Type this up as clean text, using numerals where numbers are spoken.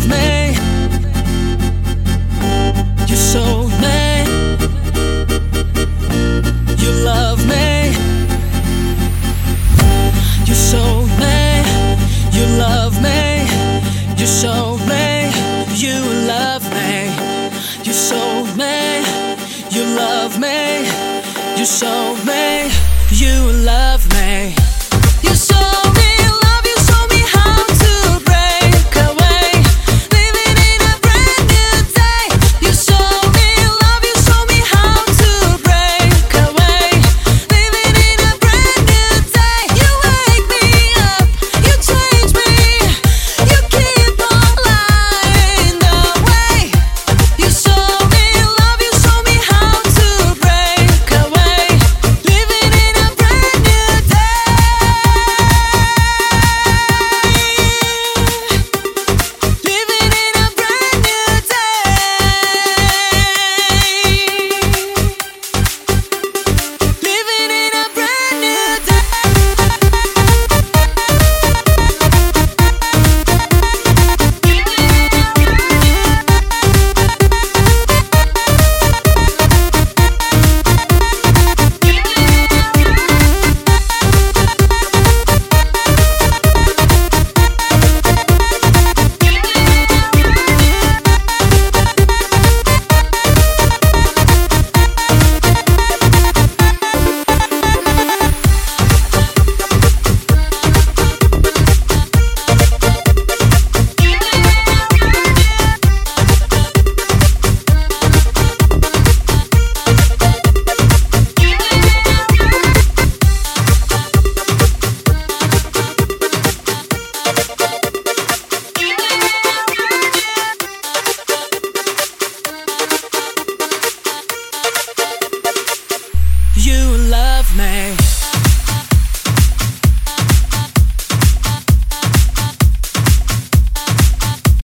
love me. You sold me. You love me. You sold me. You love me. You sold me. You love me. You sold me. You love me. You sold me. You love me. You sold me love. You showed me how to break away, living in a brand new day. You showed me love. You showed me how to break away, living in a brand new day. You wake me up. You change me. You keep on lighting the way. You showed me love. You showed me how to break away, living in a brand new day. Living in a brand new day. Living in a brand new day. You love me.